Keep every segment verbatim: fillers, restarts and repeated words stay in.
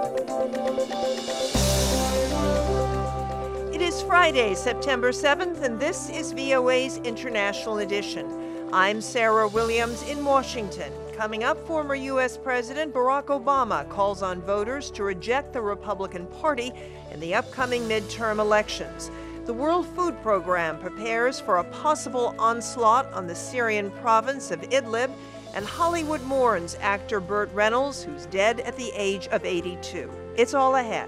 It is Friday, September seventh, and this is V O A's International Edition. I'm Sarah Williams in Washington. Coming up, former U S President Barack Obama calls on voters to reject the Republican Party in the upcoming midterm elections. The World Food Program prepares for a possible onslaught on the Syrian province of Idlib, and Hollywood mourns actor Burt Reynolds, who's dead at the age of eighty-two. It's all ahead.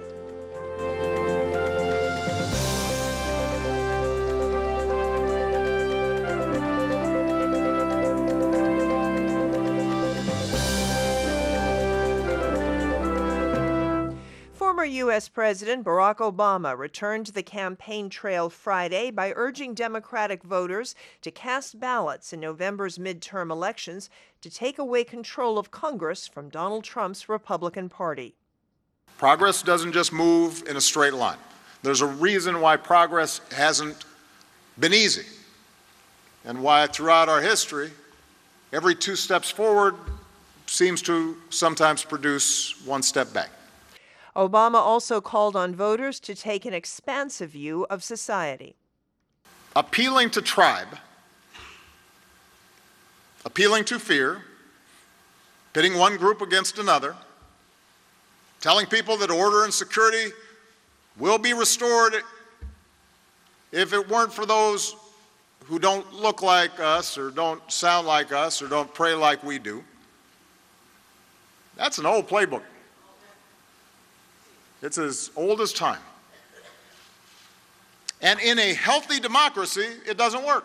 Former U S President Barack Obama returned to the campaign trail Friday by urging Democratic voters to cast ballots in November's midterm elections to take away control of Congress from Donald Trump's Republican Party. Progress doesn't just move in a straight line. There's a reason why progress hasn't been easy, and why throughout our history, every two steps forward seems to sometimes produce one step back. Obama also called on voters to take an expansive view of society. Appealing to tribe, appealing to fear, pitting one group against another, telling people that order and security will be restored if it weren't for those who don't look like us or don't sound like us or don't pray like we do. That's an old playbook. It's as old as time. And in a healthy democracy, it doesn't work.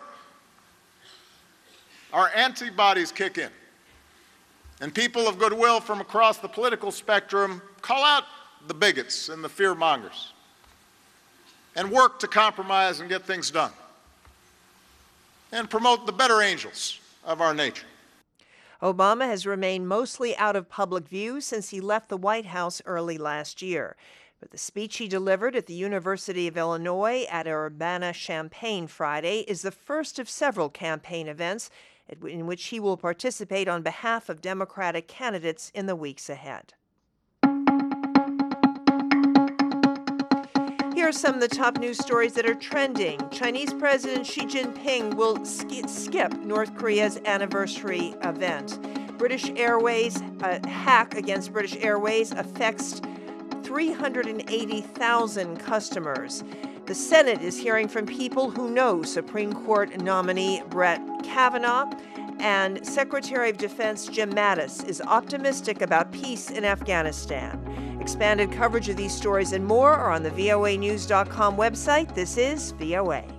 Our antibodies kick in. And people of goodwill from across the political spectrum call out the bigots and the fear-mongers and work to compromise and get things done and promote the better angels of our nature. Obama has remained mostly out of public view since he left the White House early last year. But the speech he delivered at the University of Illinois at Urbana-Champaign Friday is the first of several campaign events in which he will participate on behalf of Democratic candidates in the weeks ahead. Here are some of the top news stories that are trending. Chinese President Xi Jinping will sk- skip North Korea's anniversary event. British Airways, a hack against British Airways affects three hundred eighty thousand customers. The Senate is hearing from people who know Supreme Court nominee Brett Kavanaugh, and Secretary of Defense Jim Mattis is optimistic about peace in Afghanistan. Expanded coverage of these stories and more are on the V O A news dot com website. This is V O A.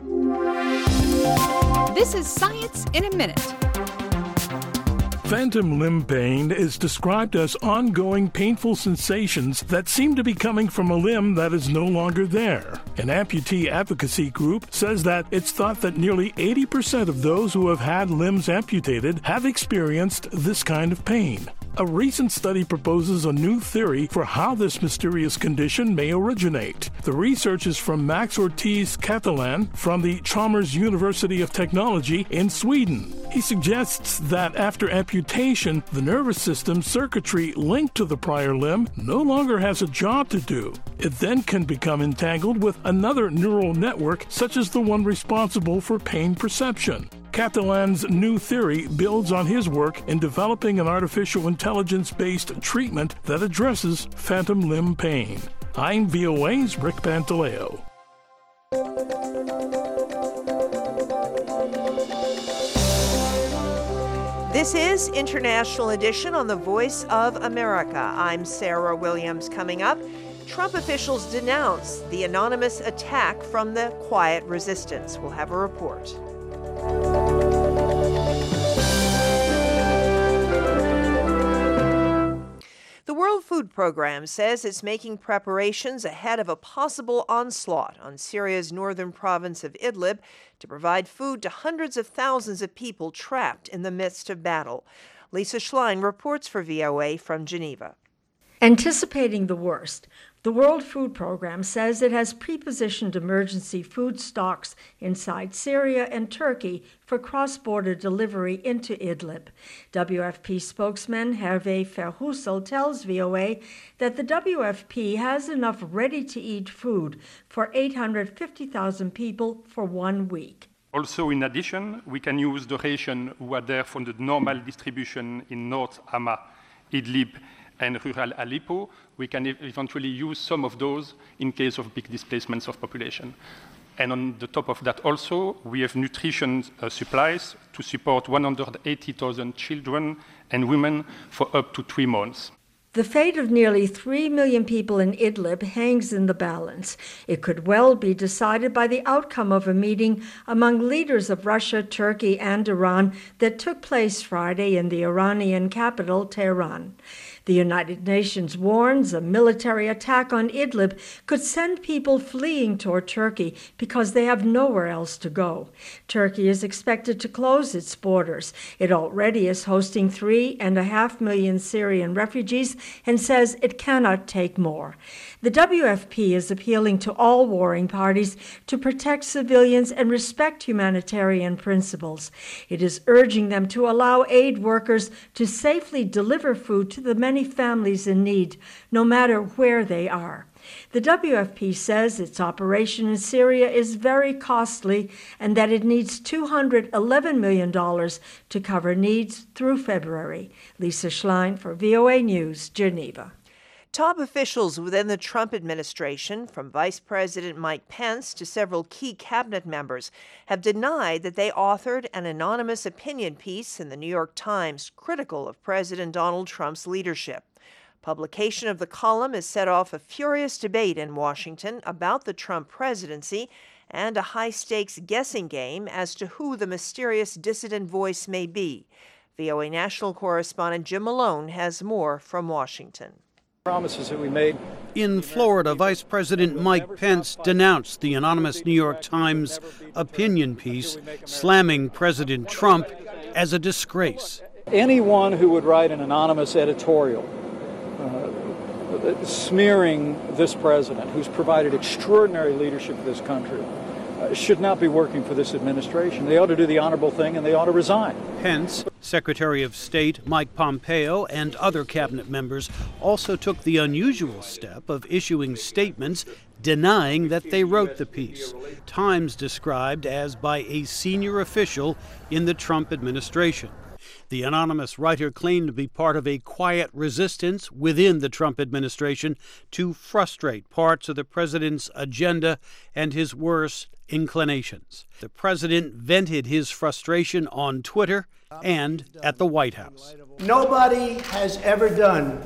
This is Science in a Minute. Phantom limb pain is described as ongoing painful sensations that seem to be coming from a limb that is no longer there. An amputee advocacy group says that it's thought that nearly eighty percent of those who have had limbs amputated have experienced this kind of pain. A recent study proposes a new theory for how this mysterious condition may originate. The research is from Max Ortiz Catalan from the Chalmers University of Technology in Sweden. He suggests that after amputation, the nervous system circuitry linked to the prior limb no longer has a job to do. It then can become entangled with another neural network, such as the one responsible for pain perception. Catalan's new theory builds on his work in developing an artificial intelligence-based treatment that addresses phantom limb pain. I'm V O A's Rick Pantaleo. This is International Edition on the Voice of America. I'm Sarah Williams. Coming up, Trump officials denounce the anonymous attack from the Quiet Resistance. We'll have a report. The World Food Program says it's making preparations ahead of a possible onslaught on Syria's northern province of Idlib to provide food to hundreds of thousands of people trapped in the midst of battle. Lisa Schlein reports for V O A from Geneva. Anticipating the worst, the World Food Program says it has pre-positioned emergency food stocks inside Syria and Turkey for cross-border delivery into Idlib. W F P spokesman Hervé Verhulst tells V O A that the W F P has enough ready-to-eat food for eight hundred fifty thousand people for one week. Also, in addition, we can use the ration who are there from the normal distribution in North Hama, Idlib, and rural Aleppo. We can e- eventually use some of those in case of big displacements of population. And on the top of that also, we have nutrition uh, supplies to support one hundred eighty thousand children and women for up to three months. The fate of nearly three million people in Idlib hangs in the balance. It could well be decided by the outcome of a meeting among leaders of Russia, Turkey, and Iran that took place Friday in the Iranian capital, Tehran. The United Nations warns a military attack on Idlib could send people fleeing toward Turkey because they have nowhere else to go. Turkey is expected to close its borders. It already is hosting three and a half million Syrian refugees and says it cannot take more. The W F P is appealing to all warring parties to protect civilians and respect humanitarian principles. It is urging them to allow aid workers to safely deliver food to the many families in need, no matter where they are. The W F P says its operation in Syria is very costly and that it needs two hundred eleven million dollars to cover needs through February. Lisa Schlein for V O A News, Geneva. Top officials within the Trump administration, from Vice President Mike Pence to several key cabinet members, have denied that they authored an anonymous opinion piece in the New York Times critical of President Donald Trump's leadership. Publication of the column has set off a furious debate in Washington about the Trump presidency and a high-stakes guessing game as to who the mysterious dissident voice may be. V O A national correspondent Jim Malone has more from Washington. Promises that we made. In Florida, Vice President Mike Pence denounced the anonymous New York Times opinion piece, slamming President Trump as a disgrace. Anyone who would write an anonymous editorial uh, smearing this president, who's provided extraordinary leadership to this country, uh, should not be working for this administration. They ought to do the honorable thing and they ought to resign. Pence, Secretary of State Mike Pompeo, and other cabinet members also took the unusual step of issuing statements denying that they wrote the piece. Times described as by a senior official in the Trump administration. The anonymous writer claimed to be part of a quiet resistance within the Trump administration to frustrate parts of the president's agenda and his worst inclinations. The president vented his frustration on Twitter and at the White House. Nobody has ever done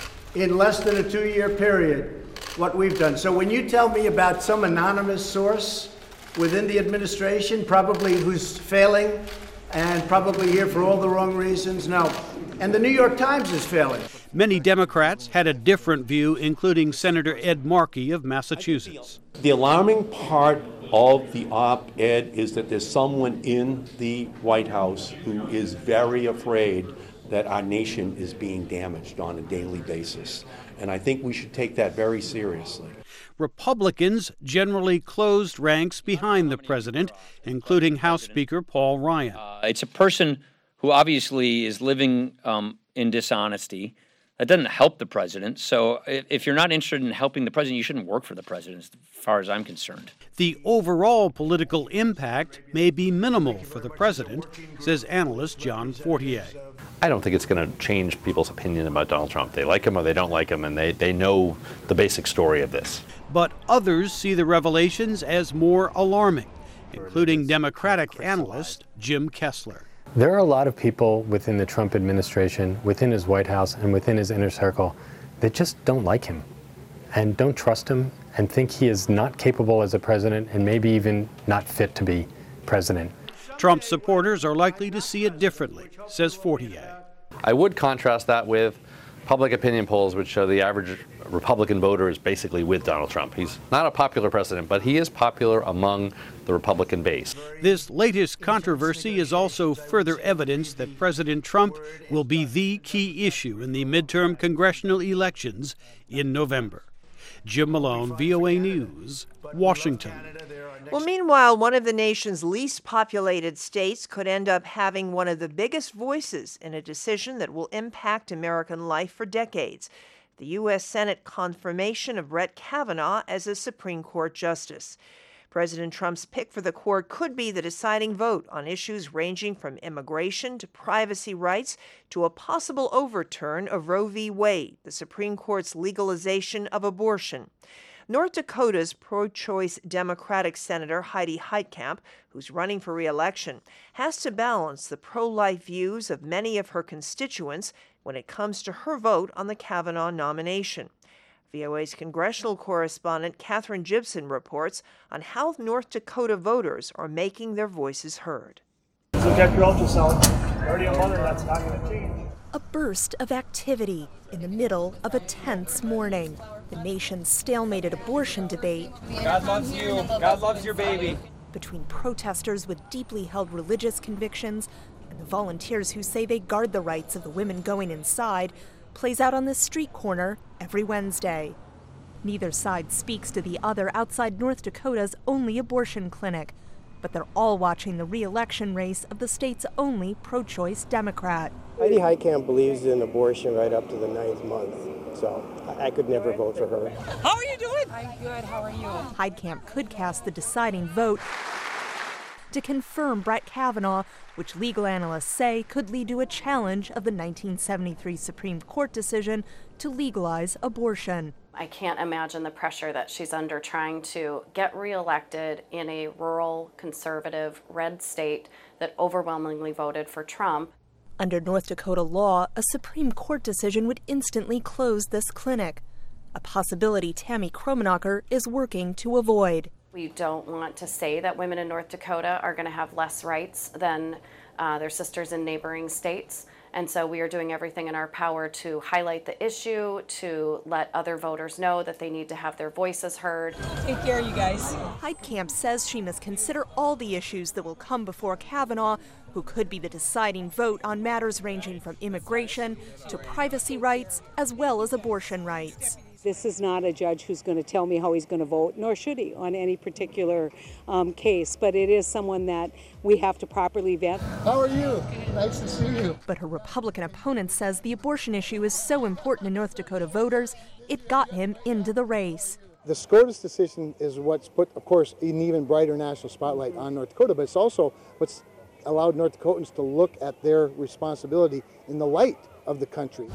in less than a two-year period what we've done. So when you tell me about some anonymous source within the administration, probably who's failing and probably here for all the wrong reasons, no. And the New York Times is failing. Many Democrats had a different view, including Senator Ed Markey of Massachusetts. The alarming part of the op-ed is that there's someone in the White House who is very afraid that our nation is being damaged on a daily basis. And I think we should take that very seriously. Republicans generally closed ranks behind the president, including House Speaker Paul Ryan. Uh, it's a person who obviously is living um, in dishonesty. That doesn't help the president. So if you're not interested in helping the president, you shouldn't work for the president, as far as I'm concerned. The overall political impact may be minimal for the president, says analyst John Fortier. I don't think it's going to change people's opinion about Donald Trump. They like him or they don't like him, and they, they know the basic story of this. But others see the revelations as more alarming, including Democratic analyst Jim Kessler. There are a lot of people within the Trump administration, within his White House, and within his inner circle that just don't like him and don't trust him and think he is not capable as a president and maybe even not fit to be president. Trump supporters are likely to see it differently, says Fortier. I would contrast that with public opinion polls would show the average Republican voter is basically with Donald Trump. He's not a popular president, but he is popular among the Republican base. This latest controversy is also further evidence that President Trump will be the key issue in the midterm congressional elections in November. Jim Malone, V O A News, Washington. Well, meanwhile, one of the nation's least populated states could end up having one of the biggest voices in a decision that will impact American life for decades: the U S Senate confirmation of Brett Kavanaugh as a Supreme Court justice. President Trump's pick for the court could be the deciding vote on issues ranging from immigration to privacy rights to a possible overturn of Roe v. Wade, the Supreme Court's legalization of abortion. North Dakota's pro-choice Democratic Senator Heidi Heitkamp, who's running for re-election, has to balance the pro-life views of many of her constituents when it comes to her vote on the Kavanaugh nomination. V O A's congressional correspondent Katherine Gibson reports on how North Dakota voters are making their voices heard. So get your ultrasound. Already a mother, that's not going to change. A burst of activity in the middle of a tense morning. The nation's stalemated abortion debate. God loves you. God loves your baby. Between protesters with deeply held religious convictions and the volunteers who say they guard the rights of the women going inside, plays out on this street corner every Wednesday. Neither side speaks to the other outside North Dakota's only abortion clinic, but they're all watching the re-election race of the state's only pro-choice Democrat. Heidi Heitkamp believes in abortion right up to the ninth month, so I could never vote for her. How are you doing? I'm good. How are you? Heitkamp could cast the deciding vote to confirm Brett Kavanaugh, which legal analysts say could lead to a challenge of the nineteen seventy-three Supreme Court decision to legalize abortion. I can't imagine the pressure that she's under trying to get reelected in a rural, conservative, red state that overwhelmingly voted for Trump. Under North Dakota law, a Supreme Court decision would instantly close this clinic, a possibility Tammy Kromenacher is working to avoid. We don't want to say that women in North Dakota are going to have less rights than uh, their sisters in neighboring states. And so we are doing everything in our power to highlight the issue, to let other voters know that they need to have their voices heard. Take care, you guys. Heitkamp says she must consider all the issues that will come before Kavanaugh, who could be the deciding vote on matters ranging from immigration to privacy rights, as well as abortion rights. This is not a judge who's going to tell me how he's going to vote, nor should he on any particular um, case, but it is someone that we have to properly vet. How are you? Nice to see you. But her Republican opponent says the abortion issue is so important to North Dakota voters, it got him into the race. The SCOTUS decision is what's put, of course, an even brighter national spotlight on North Dakota, but it's also what's allowed North Dakotans to look at their responsibility in the light of the country.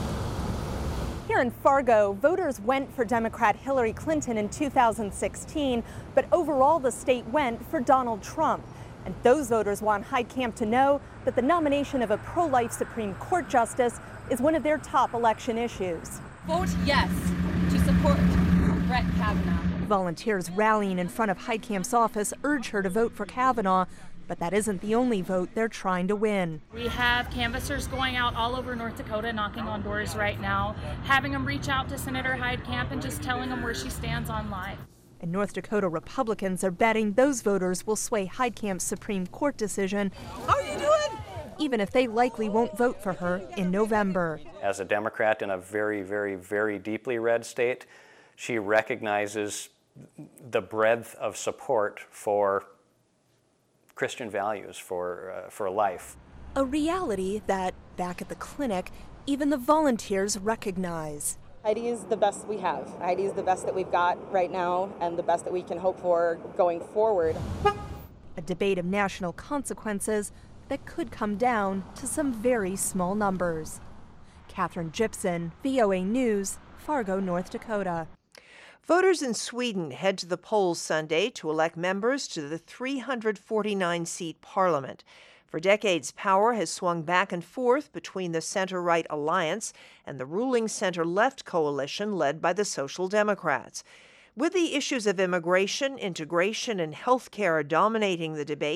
Here in Fargo, voters went for Democrat Hillary Clinton in two thousand sixteen, but overall the state went for Donald Trump. And those voters want Heitkamp to know that the nomination of a pro-life Supreme Court justice is one of their top election issues. Vote yes to support Brett Kavanaugh. Volunteers rallying in front of Heitkamp's office urge her to vote for Kavanaugh, but that isn't the only vote they're trying to win. We have canvassers going out all over North Dakota, knocking on doors right now, having them reach out to Senator Heitkamp and just telling them where she stands on life. And North Dakota Republicans are betting those voters will sway Heitkamp's Supreme Court decision. How are you doing? Even if they likely won't vote for her in November. As a Democrat in a very, very, very deeply red state, she recognizes the breadth of support for Christian values, for, uh, for life. A reality that, back at the clinic, even the volunteers recognize. Heidi is the best we have. Heidi is the best that we've got right now and the best that we can hope for going forward. A debate of national consequences that could come down to some very small numbers. Katherine Gibson, V O A News, Fargo, North Dakota. Voters in Sweden head to the polls Sunday to elect members to the three hundred forty-nine seat parliament. For decades, power has swung back and forth between the center-right alliance and the ruling center-left coalition led by the Social Democrats. With the issues of immigration, integration, and health care dominating the debate,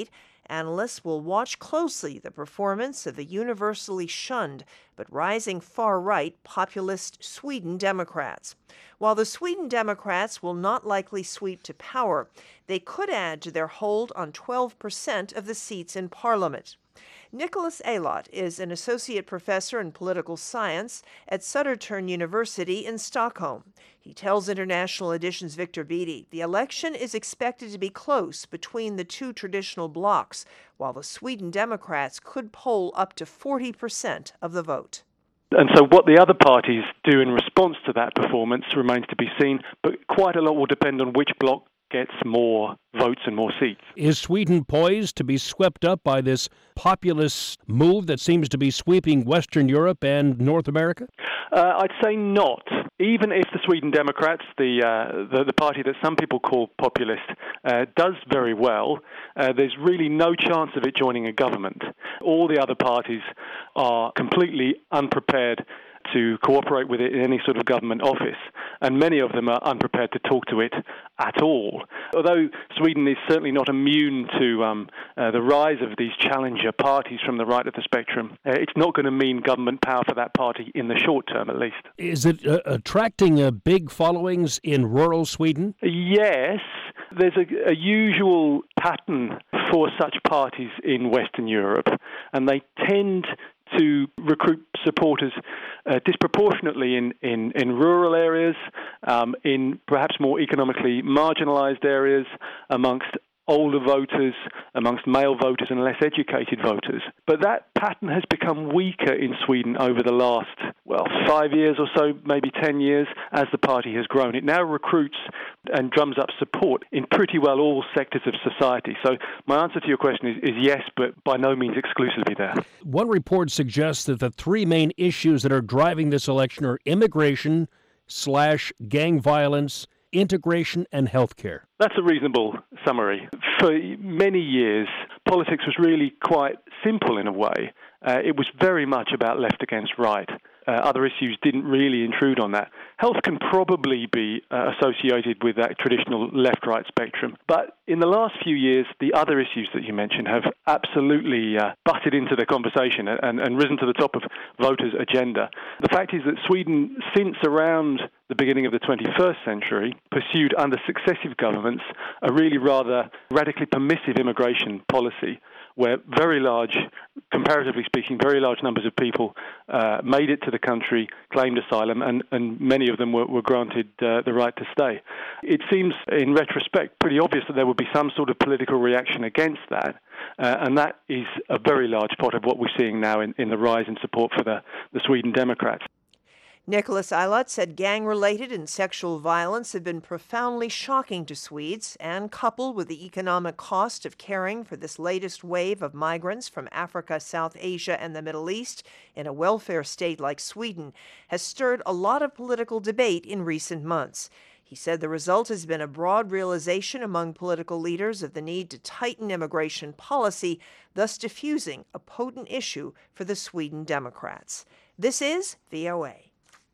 Analysts will watch closely the performance of the universally shunned but rising far-right populist Sweden Democrats. While the Sweden Democrats will not likely sweep to power, they could add to their hold on twelve percent of the seats in parliament. Nicholas Ehlott is an associate professor in political science at Södertörn University in Stockholm. He tells International Edition's Victor Beattie the election is expected to be close between the two traditional blocs, while the Sweden Democrats could poll up to forty percent of the vote. And so what the other parties do in response to that performance remains to be seen, but quite a lot will depend on which bloc gets more votes and more seats. Is Sweden poised to be swept up by this populist move that seems to be sweeping Western Europe and North America? Uh, I'd say not. Even if the Sweden Democrats, the uh, the, the party that some people call populist, uh, does very well, uh, there's really no chance of it joining a government. All the other parties are completely unprepared to cooperate with it in any sort of government office, and many of them are unprepared to talk to it at all. Although Sweden is certainly not immune to um, uh, the rise of these challenger parties from the right of the spectrum, uh, it's not going to mean government power for that party in the short term, at least. Is it uh, attracting uh, big followings in rural Sweden? Yes. There's a, a usual pattern for such parties in Western Europe, and they tend to recruit supporters uh, disproportionately in, in, in rural areas, um, in perhaps more economically marginalized areas, amongst older voters, amongst male voters and less educated voters. But that pattern has become weaker in Sweden over the last, well, five years or so, maybe ten years, as the party has grown. It now recruits and drums up support in pretty well all sectors of society. So my answer to your question is, is yes, but by no means exclusively there. One report suggests that the three main issues that are driving this election are immigration slash gang violence, integration, and healthcare. That's a reasonable summary. For many years, politics was really quite simple in a way. Uh, it was very much about left against right. Uh, other issues didn't really intrude on that. Health can probably be uh, associated with that traditional left-right spectrum. But in the last few years, the other issues that you mentioned have absolutely uh, butted into the conversation and, and risen to the top of voters' agenda. The fact is that Sweden, since around the beginning of the twenty-first century, pursued under successive governments a really rather radically permissive immigration policy, where very large, comparatively speaking, very large numbers of people uh, made it to the country, claimed asylum, and, and many of them were, were granted uh, the right to stay. It seems, in retrospect, pretty obvious that there would be some sort of political reaction against that, uh, and that is a very large part of what we're seeing now in, in the rise in support for the, the Sweden Democrats. Nicholas Ehlott said gang-related and sexual violence have been profoundly shocking to Swedes, and coupled with the economic cost of caring for this latest wave of migrants from Africa, South Asia, and the Middle East in a welfare state like Sweden, has stirred a lot of political debate in recent months. He said the result has been a broad realization among political leaders of the need to tighten immigration policy, thus diffusing a potent issue for the Sweden Democrats. This is V O A.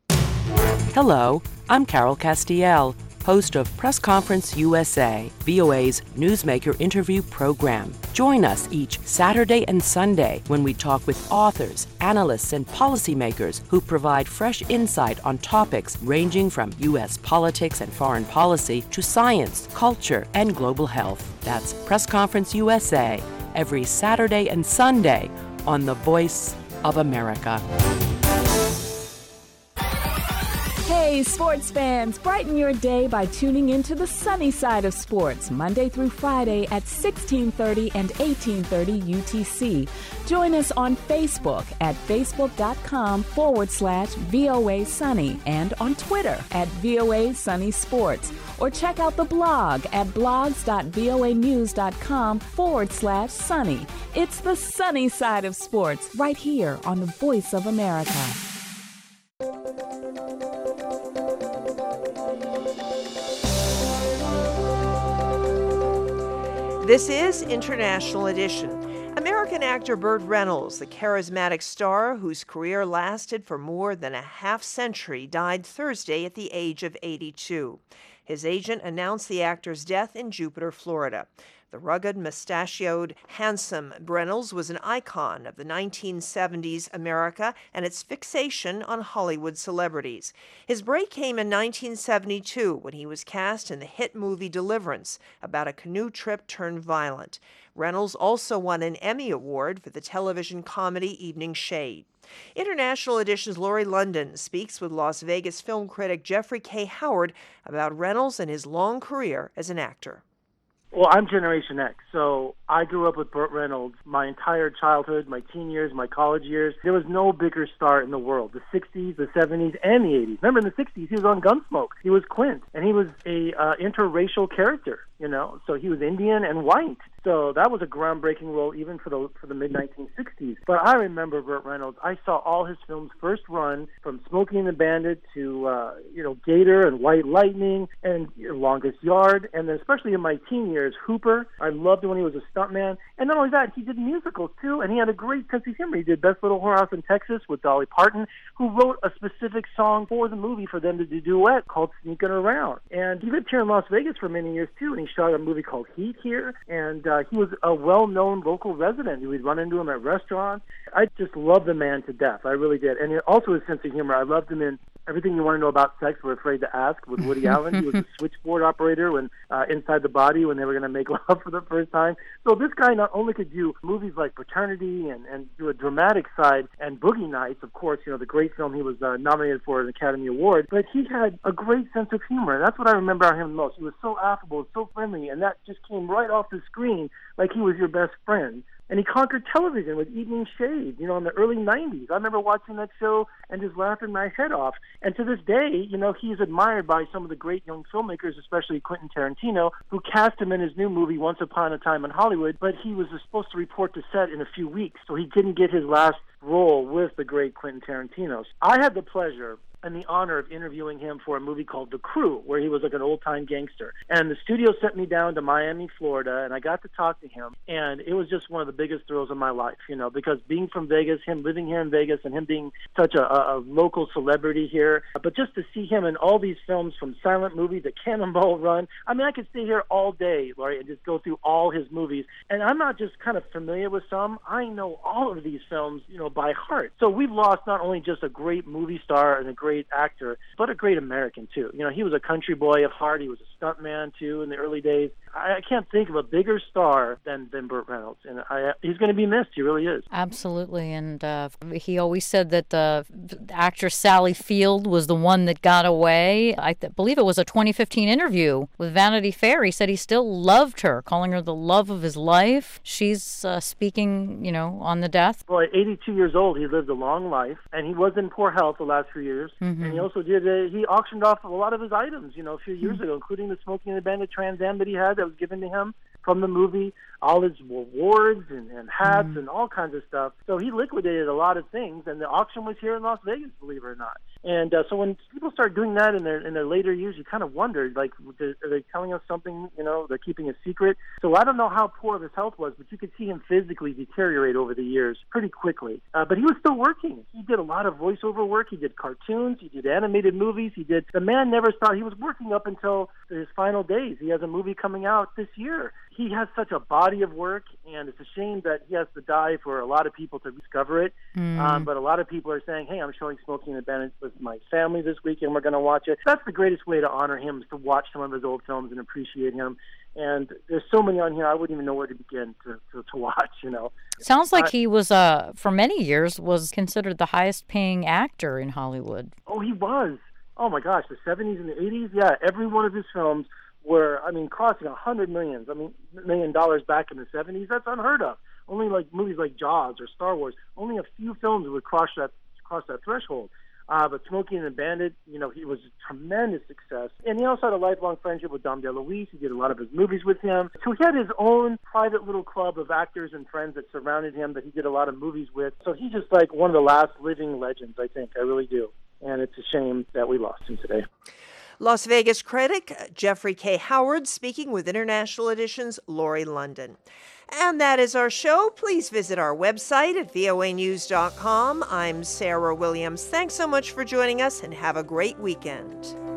Hello, I'm Carol Castiel, host of Press Conference U S A, V O A's newsmaker interview program. Join us each Saturday and Sunday when we talk with authors, analysts, and policymakers who provide fresh insight on topics ranging from U S politics and foreign policy to science, culture, and global health. That's Press Conference U S A, every Saturday and Sunday on The Voice of America. Hey, sports fans, brighten your day by tuning into the sunny side of sports, Monday through Friday at sixteen thirty and eighteen thirty U T C. Join us on Facebook at facebook.com forward slash VOA Sunny and on Twitter at VOA Sunny Sports. Or check out the blog at blogs.voanews.com forward slash sunny. It's the sunny side of sports right here on the Voice of America. This is International Edition. American American actor Burt Reynolds, the charismatic star whose career lasted for more than a half century, died Thursday at the age of eighty-two. His agent announced the actor's death in Jupiter, Florida. The rugged, mustachioed, handsome Reynolds was an icon of the nineteen seventies America and its fixation on Hollywood celebrities. His break came in nineteen seventy-two when he was cast in the hit movie Deliverance, about a canoe trip turned violent. Reynolds also won an Emmy Award for the television comedy Evening Shade. International Edition's Lori London speaks with Las Vegas film critic Jeffrey K. Howard about Reynolds and his long career as an actor. Well, I'm Generation X, so I grew up with Burt Reynolds my entire childhood, my teen years, my college years. There was no bigger star in the world, the sixties, the seventies, and the eighties. Remember, in the sixties, he was on Gunsmoke. He was Quint, and he was a uh, interracial character, you know, so he was Indian and white. So that was a groundbreaking role even for the for the mid nineteen sixties. But I remember Burt Reynolds. I saw all his films first run, from Smokey and the Bandit to, uh, you know, Gator and White Lightning and Longest Yard, and then especially in my teen years, Hooper. I loved it when he was a stuntman. And not only that, he did musicals too, and he had a great sense of humor. He did Best Little Whorehouse in Texas with Dolly Parton, who wrote a specific song for the movie for them to do a duet called Sneakin' Around. And he lived here in Las Vegas for many years too, and he shot a movie called Heat here, and uh, he was a well-known local resident. We'd run into him at restaurants. I just love the man to death. I really did. And also his sense of humor. I loved him in Everything You Want to Know About Sex, We're Afraid to Ask with Woody Allen. He was a switchboard operator when uh, Inside the Body when they were going to make love for the first time. So this guy not only could do movies like Paternity and, and do a dramatic side, and Boogie Nights, of course, you know, the great film he was uh, nominated for an Academy Award, but he had a great sense of humor. And that's what I remember about him most. He was so affable, so friendly, and that just came right off the screen like he was your best friend. And he conquered television with Evening Shade, you know, in the early nineties. I remember watching that show and just laughing my head off. And to this day, you know, he's admired by some of the great young filmmakers, especially Quentin Tarantino, who cast him in his new movie, Once Upon a Time in Hollywood, but he was supposed to report to set in a few weeks, so he didn't get his last role with the great Quentin Tarantino. I had the pleasure and the honor of interviewing him for a movie called The Crew, where he was like an old-time gangster. And the studio sent me down to Miami, Florida, and I got to talk to him. And it was just one of the biggest thrills of my life, you know, because being from Vegas, him living here in Vegas, and him being such a, a local celebrity here, but just to see him in all these films, from Silent Movie to Cannonball Run, I mean, I could stay here all day, Laurie, and just go through all his movies. And I'm not just kind of familiar with some. I know all of these films, you know, by heart. So we've lost not only just a great movie star and a great actor, but a great American too. You know, he was a country boy of heart. He was a stuntman too in the early days. I, I can't think of a bigger star than than Burt Reynolds, and I, he's going to be missed. He really is. Absolutely, and uh, he always said that the actress Sally Field was the one that got away. I th- believe it was a twenty fifteen interview with Vanity Fair. He said he still loved her, calling her the love of his life. She's uh, speaking, you know, on the death. Well, at eighty-two years old, he lived a long life, and he was in poor health the last few years. Mm-hmm. And he also did, uh, he auctioned off a lot of his items, you know, a few years mm-hmm. ago, including the Smokey and the Bandit Trans Am that he had that was given to him from the movie, all his awards and, and hats mm-hmm. and all kinds of stuff. So he liquidated a lot of things, and the auction was here in Las Vegas, believe it or not. And uh, so when people start doing that in their in their later years, you kind of wonder, like, are they telling us something, you know, they're keeping a secret? So I don't know how poor his health was, but you could see him physically deteriorate over the years pretty quickly. Uh, but he was still working. He did a lot of voiceover work. He did cartoons. He did animated movies. He did, the man never stopped. He was working up until his final days. He has a movie coming out this year. He has such a body of work, and it's a shame that he has to die for a lot of people to discover it. Mm. Um, but a lot of people are saying, hey, I'm showing Smokey and the Bandit with my family this weekend. We're going to watch it. That's the greatest way to honor him, is to watch some of his old films and appreciate him. And there's so many on here, I wouldn't even know where to begin to, to, to watch, you know. Sounds like uh, he was, uh, for many years, was considered the highest paying actor in Hollywood. Oh, he was. Oh, my gosh, the seventies and the eighties, yeah, every one of his films were, I mean, crossing a hundred millions. I mean, million dollars back in the seventies. That's unheard of. Only like movies like Jaws or Star Wars. Only a few films would cross that cross that threshold. Uh, but Smokey and the Bandit, you know, he was a tremendous success. And he also had a lifelong friendship with Dom DeLuise. He did a lot of his movies with him. So he had his own private little club of actors and friends that surrounded him that he did a lot of movies with. So he's just like one of the last living legends, I think. I really do. And it's a shame that we lost him today. Las Vegas critic Jeffrey K. Howard speaking with International Edition's Lori London. And that is our show. Please visit our website at voa news dot com. I'm Sarah Williams. Thanks so much for joining us, and have a great weekend.